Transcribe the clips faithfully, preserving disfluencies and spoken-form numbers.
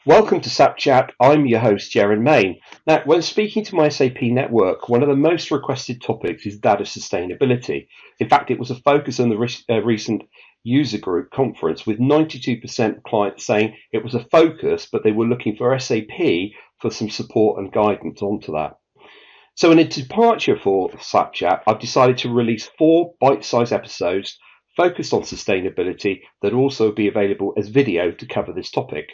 Welcome to SAP Chat. I'm your host, Jaron Main. Now, when speaking to my S A P network, one of the most requested topics is that of sustainability. In fact, it was a focus on the re- uh, recent user group conference, with ninety-two percent of clients saying it was a focus, but they were looking for S A P for some support and guidance onto that. So in a departure for SAP Chat, I've decided to release four bite-sized episodes focused on sustainability that will also be available as video to cover this topic.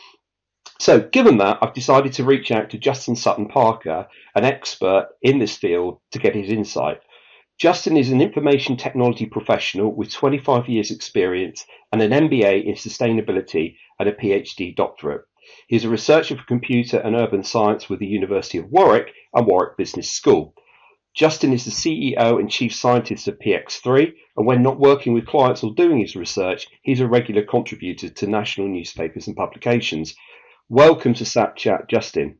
So given that, I've decided to reach out to Justin Sutton Parker, an expert in this field, to get his insight. Justin is an information technology professional with twenty-five years experience and an M B A in sustainability and a PhD doctorate. He is a researcher for computer and urban science with the University of Warwick and Warwick Business School. Justin is the C E O and chief scientist of P X three, and when not working with clients or doing his research, he's a regular contributor to national newspapers and publications. Welcome to SAP Chat, Justin.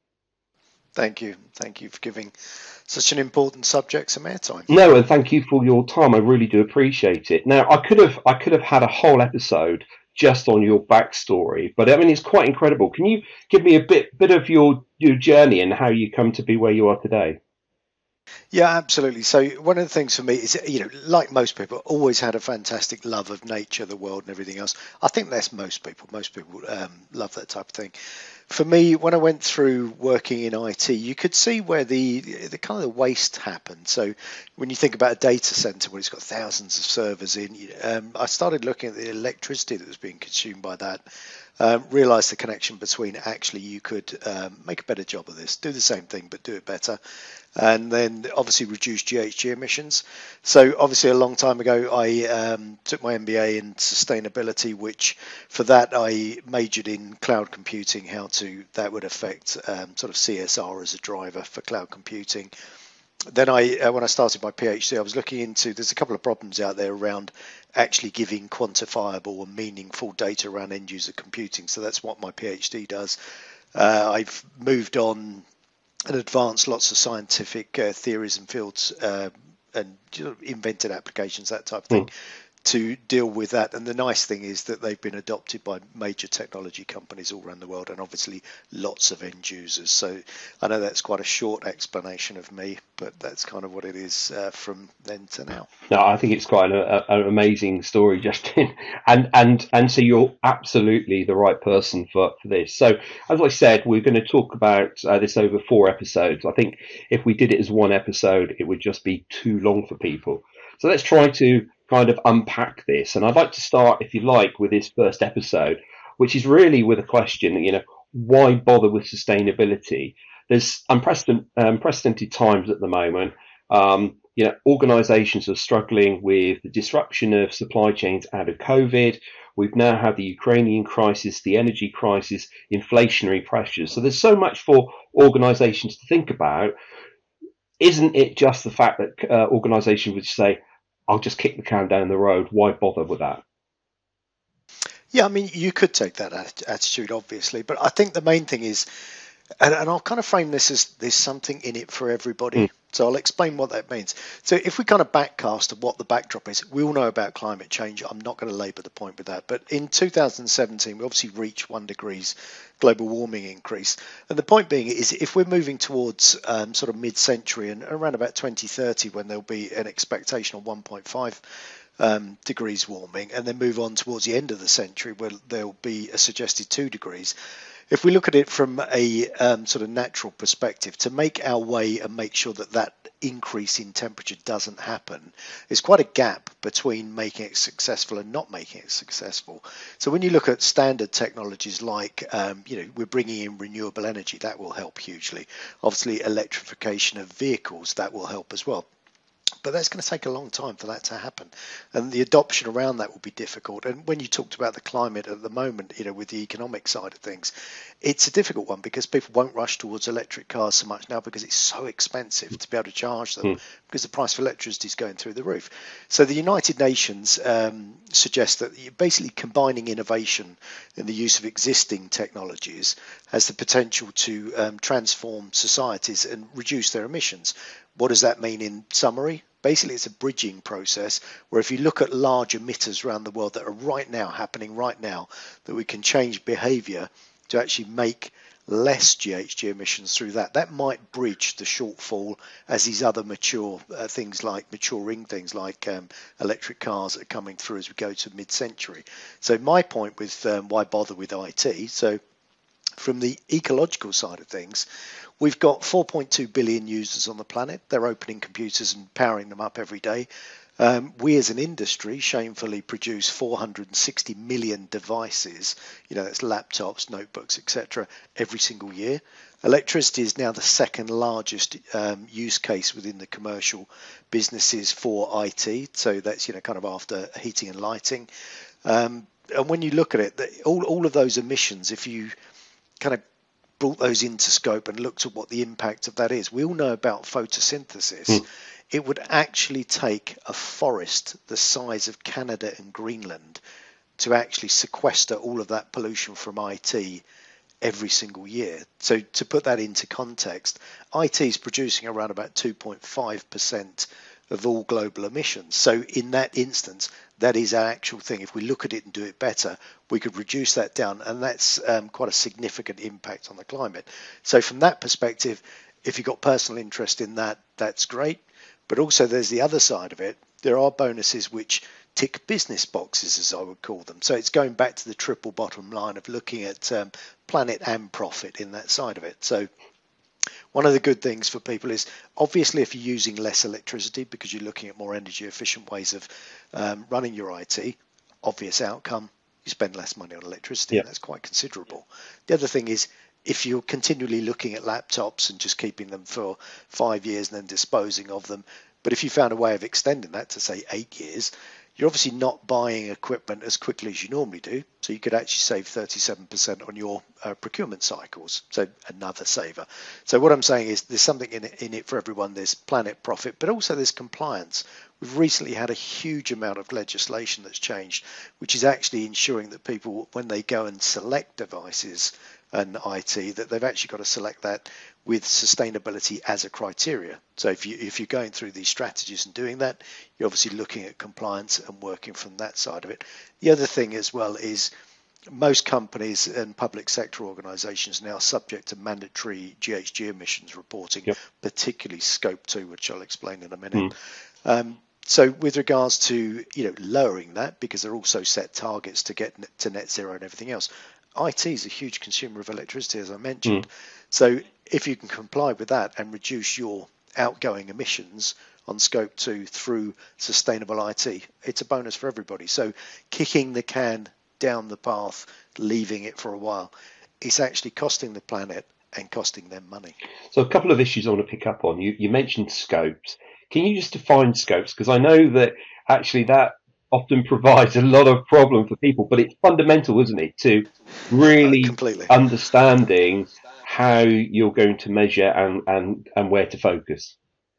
Thank you. Thank you for giving such an important subject some airtime. No, and thank you for your time. I really do appreciate it. Now, I could have I could have had a whole episode just on your backstory, but I mean, it's quite incredible. Can you give me a bit bit of your your journey and how you come to be where you are today? Yeah, absolutely. So one of the things for me is, you know, like most people, always had a fantastic love of nature, the world, and everything else. I think that's most people. Most people um, love that type of thing. For me, when I went through working in I T, you could see where the the kind of the waste happened. So when you think about a data center where it's got thousands of servers in, um, I started looking at the electricity that was being consumed by that. Um, realised the connection between actually you could um, make a better job of this, do the same thing but do it better, and then obviously reduce G H G emissions. So obviously a long time ago I um, took my M B A in sustainability, which for that I majored in cloud computing, how to that would affect um, sort of C S R as a driver for cloud computing. Then I, uh, when I started my PhD, I was looking into, there's a couple of problems out there around actually giving quantifiable and meaningful data around end user computing. So that's what my PhD does. Uh, I've moved on and advanced lots of scientific uh, theories and fields uh, and you know, invented applications, that type of thing. Mm. to deal with that. And the nice thing is that they've been adopted by major technology companies all around the world and obviously lots of end users. So I know that's quite a short explanation of me, but that's kind of what it is uh, from then to now. No, I think it's quite an, an amazing story, Justin. And, and, and so you're absolutely the right person for, for this. So as I said, we're going to talk about uh, this over four episodes. I think if we did it as one episode, it would just be too long for people. So let's try to kind of unpack this. And I'd like to start, if you like, with this first episode, which is really with a question, you know, why bother with sustainability? There's unprecedented, unprecedented times at the moment. Um, you know, organizations are struggling with the disruption of supply chains out of COVID. We've now had the Ukrainian crisis, the energy crisis, inflationary pressures. So there's so much for organizations to think about. Isn't it just the fact that uh, organizations would say, I'll just kick the can down the road. Why bother with that? Yeah, I mean, you could take that attitude, obviously, but I think the main thing is, and, and I'll kind of frame this as there's something in it for everybody. Mm. So I'll explain what that means. So if we kind of backcast of what the backdrop is, we all know about climate change. I'm not going to labour the point with that. But in two thousand seventeen, we obviously reached one degrees global warming increase. And the point being is if we're moving towards um, sort of mid-century and around about twenty thirty, when there'll be an expectation of one point five um, degrees warming, and then move on towards the end of the century where there'll be a suggested two degrees. If we look at it from a um, sort of natural perspective, to make our way and make sure that that increase in temperature doesn't happen, there's quite a gap between making it successful and not making it successful. So when you look at standard technologies like, um, you know, we're bringing in renewable energy, that will help hugely. Obviously, electrification of vehicles, that will help as well. But that's going to take a long time for that to happen, and the adoption around that will be difficult. And when you talked about the climate at the moment, you know, with the economic side of things, it's a difficult one because people won't rush towards electric cars so much now because it's so expensive to be able to charge them, mm. because the price of electricity is going through the roof. So the United Nations um, suggests that you're basically combining innovation in the use of existing technologies has the potential to um, transform societies and reduce their emissions. What does that mean in summary? Basically, it's a bridging process where if you look at large emitters around the world that are right now happening right now, that we can change behavior to actually make less G H G emissions through that. That might bridge the shortfall as these other mature uh, things like maturing things like um, electric cars are coming through as we go to mid-century. So my point with um, why bother with I T, so from the ecological side of things, we've got four point two billion users on the planet. They're opening computers and powering them up every day. Um, we as an industry shamefully produce four hundred sixty million devices, you know, that's laptops, notebooks, et cetera, every single year. Electricity is now the second largest um, use case within the commercial businesses for I T. So that's, you know, kind of after heating and lighting. Um, and when you look at it, all, all of those emissions, if you kind of brought those into scope and looked at what the impact of that is, we all know about photosynthesis. Mm. It would actually take a forest the size of Canada and Greenland to actually sequester all of that pollution from I T every single year. So to put that into context, I T is producing around about two point five percent of all global emissions. So in that instance, that is our actual thing. If we look at it and do it better, we could reduce that down, and that's um, quite a significant impact on the climate. So from that perspective, if you've got personal interest in that, that's great. But also there's the other side of it. There are bonuses which tick business boxes, as I would call them. So it's going back to the triple bottom line of looking at um, planet and profit in that side of it. So one of the good things for people is obviously if you're using less electricity because you're looking at more energy efficient ways of um, running your I T, obvious outcome, you spend less money on electricity. Yeah. And that's quite considerable. The other thing is, if you're continually looking at laptops and just keeping them for five years and then disposing of them, but if you found a way of extending that to say eight years, you're obviously not buying equipment as quickly as you normally do. So you could actually save thirty-seven percent on your uh, procurement cycles. So another saver. So what I'm saying is there's something in it, in it for everyone. There's planet profit, but also there's compliance. We've recently had a huge amount of legislation that's changed, which is actually ensuring that people, when they go and select devices and I T, that they've actually got to select that with sustainability as a criteria. So if you if you're going through these strategies and doing that, you're obviously looking at compliance and working from that side of it. The other thing as well is most companies and public sector organisations now are subject to mandatory G H G emissions reporting, yep. particularly scope two, which I'll explain in a minute. Mm. Um, so with regards to you know lowering that, because they're also set targets to get to net zero and everything else, I T is a huge consumer of electricity, as I mentioned. Mm. So if you can comply with that and reduce your outgoing emissions on scope two through sustainable I T, it's a bonus for everybody. So kicking the can down the path, leaving it for a while, it's actually costing the planet and costing them money. So a couple of issues I want to pick up on. You, you mentioned scopes. Can you just define scopes? Because I know that actually that often provides a lot of problem for people, but it's fundamental, isn't it, to really Completely. understanding how you're going to measure and, and, and where to focus.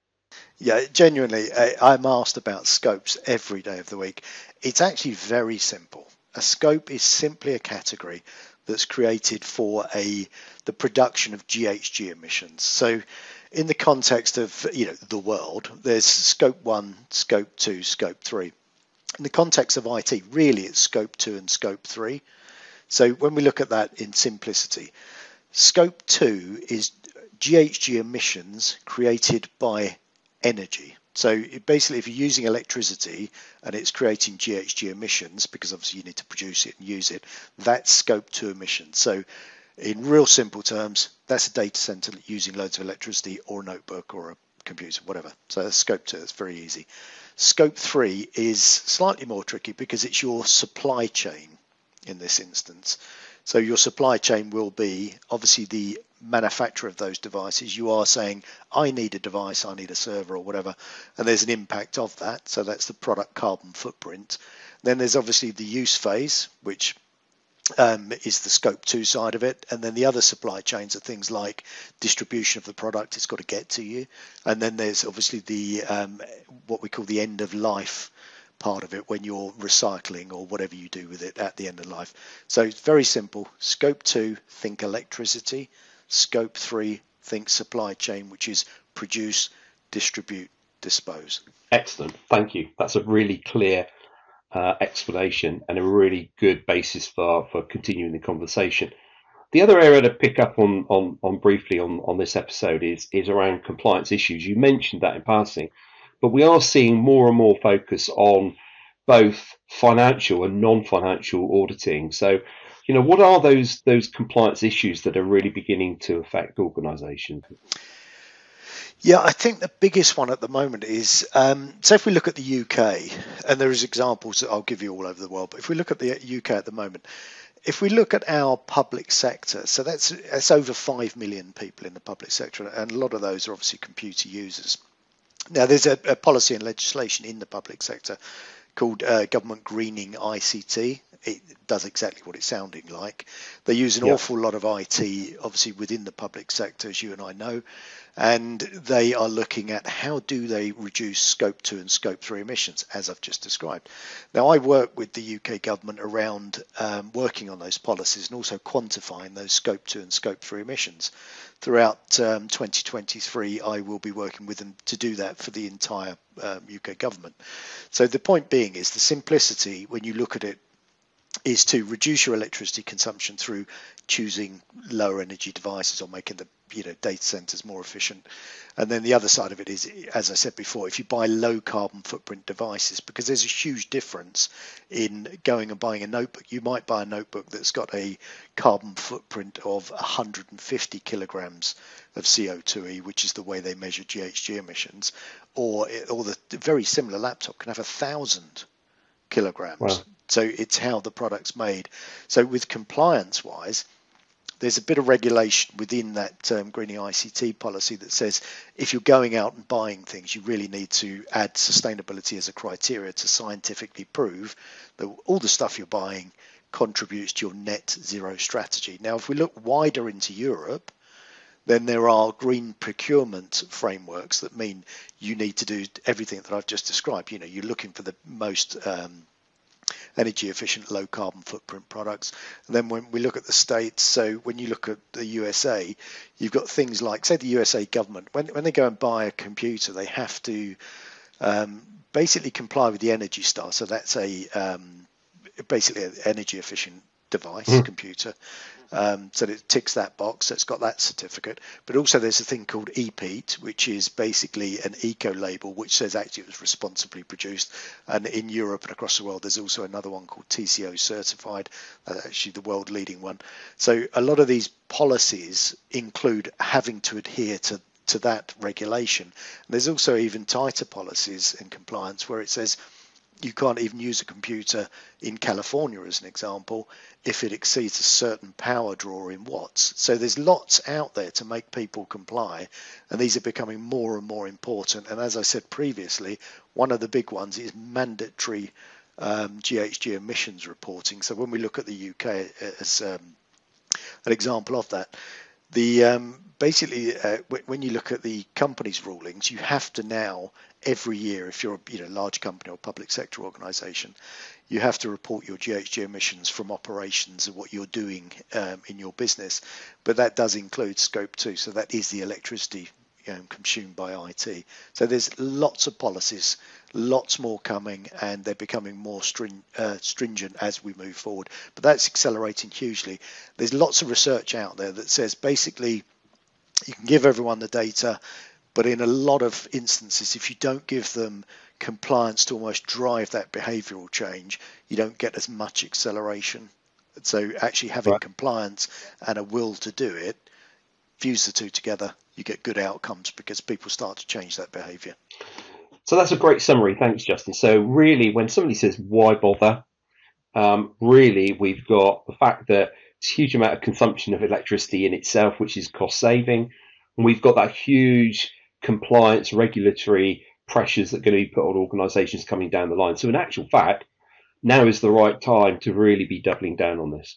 Yeah, genuinely, I'm asked about scopes every day of the week. It's actually very simple. A scope is simply a category that's created for a the production of G H G emissions. So in the context of you know the world, there's scope one, scope two, scope three. In the context of I T, really it's scope two and scope three. So when we look at that in simplicity, scope two is G H G emissions created by energy. So it basically, if you're using electricity and it's creating G H G emissions, because obviously you need to produce it and use it, that's scope two emissions. So in real simple terms, that's a data center using loads of electricity or a notebook or a computer, whatever. So that's scope two, it's very easy. Scope three is slightly more tricky because it's your supply chain in this instance. So your supply chain will be obviously the manufacturer of those devices. You are saying, I need a device, I need a server or whatever, and there's an impact of that. So that's the product carbon footprint. Then there's obviously the use phase, which um, is the scope two side of it. And then the other supply chains are things like distribution of the product, it's got to get to you. And then there's obviously the um, what we call the end of life part of it, when you're recycling or whatever you do with it at the end of life. So it's very simple. Scope two, think electricity. Scope three, think supply chain, which is produce, distribute, dispose. Excellent. Thank you. That's a really clear uh, explanation and a really good basis for, for continuing the conversation. The other area to pick up on, on, on briefly on, on this episode is, is around compliance issues. You mentioned that in passing, but we are seeing more and more focus on both financial and non-financial auditing. So, you know, what are those those compliance issues that are really beginning to affect organisations? Yeah, I think the biggest one at the moment is, um, so if we look at the U K, and there is examples that I'll give you all over the world, but if we look at the U K at the moment, if we look at our public sector, so that's, that's over five million people in the public sector, and a lot of those are obviously computer users. Now, there's a, a policy and legislation in the public sector called uh, Government Greening I C T. It does exactly what it's sounding like. They use an Yep. awful lot of I T, obviously, within the public sector, as you and I know, and they are looking at how do they reduce scope two and scope three emissions, as I've just described. Now, I work with the U K government around um, working on those policies and also quantifying those scope two and scope three emissions. Throughout um, twenty twenty-three, I will be working with them to do that for the entire um, U K government. So the point being is the simplicity, when you look at it, is to reduce your electricity consumption through choosing lower energy devices or making the you know data centers more efficient. And then the other side of it is, as I said before, if you buy low carbon footprint devices, because there's a huge difference in going and buying a notebook. You might buy a notebook that's got a carbon footprint of one hundred fifty kilograms of C O two e, which is the way they measure G H G emissions, or or the very similar laptop can have a thousand kilograms. Wow. So it's how the product's made. So with compliance wise, there's a bit of regulation within that um, Greening I C T policy that says if you're going out and buying things, you really need to add sustainability as a criteria to scientifically prove that all the stuff you're buying contributes to your net zero strategy. Now, if we look wider into Europe, then there are green procurement frameworks that mean you need to do everything that I've just described. You know, you're looking for the most um, energy efficient, low carbon footprint products. And then when we look at the States, so when you look at the U S A, you've got things like, say, the U S A government, when, when they go and buy a computer, they have to um, basically comply with the Energy Star. So that's a um, basically an energy efficient device, mm. computer. Um, so it ticks that box, so it's got that certificate. But also there's a thing called E P E A T, which is basically an eco label, which says actually it was responsibly produced. And in Europe and across the world, there's also another one called T C O certified, uh, actually the world leading one. So a lot of these policies include having to adhere to to that regulation. And there's also even tighter policies in compliance where it says you can't even use a computer in California, as an example, if it exceeds a certain power draw in watts. So there's lots out there to make people comply, and these are becoming more and more important. And as I said previously, one of the big ones is mandatory um, G H G emissions reporting. So when we look at the U K as um, an example of that, the um, basically uh, w- when you look at the company's rulings, you have to now every year, if you're a you know large company or public sector organisation, you have to report your G H G emissions from operations of what you're doing um, in your business. But that does include scope two, so that is the electricity you know, consumed by I T. So there's lots of policies, lots more coming, and they're becoming more string, uh, stringent as we move forward. But that's accelerating hugely. There's lots of research out there that says basically you can give everyone the data, but in a lot of instances, if you don't give them compliance to almost drive that behavioural change, you don't get as much acceleration. So actually having right. compliance and a will to do it, fuse the two together, you get good outcomes because people start to change that behaviour. So that's a great summary. Thanks, Justin. So really, when somebody says, why bother? Um, really, we've got the fact that it's a huge amount of consumption of electricity in itself, which is cost saving. And we've got that huge compliance regulatory pressures that are going to be put on organisations coming down the line. So in actual fact, now is the right time to really be doubling down on this.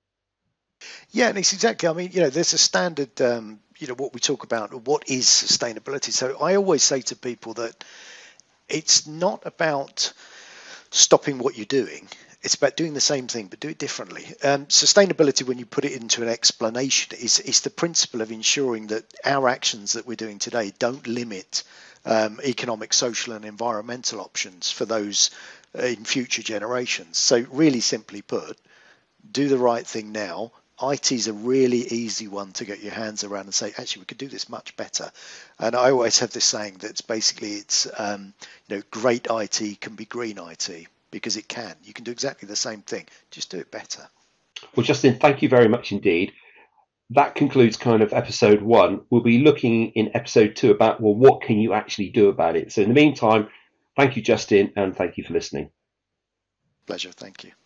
Yeah, and it's exactly, I mean, you know, there's a standard, um, you know, what we talk about, what is sustainability? So I always say to people that it's not about stopping what you're doing. It's about doing the same thing, but do it differently. Um, sustainability, when you put it into an explanation, is, is the principle of ensuring that our actions that we're doing today don't limit um, economic, social and environmental options for those in future generations. So really simply put, do the right thing now, I T is a really easy one to get your hands around and say, actually, we could do this much better. And I always have this saying that's basically it's, um, you know, great I T can be green I T, because it can. You can do exactly the same thing, just do it better. Well, Justin, thank you very much indeed. That concludes kind of episode one. We'll be looking in episode two about, well, what can you actually do about it? So in the meantime, thank you, Justin, and thank you for listening. Pleasure. Thank you.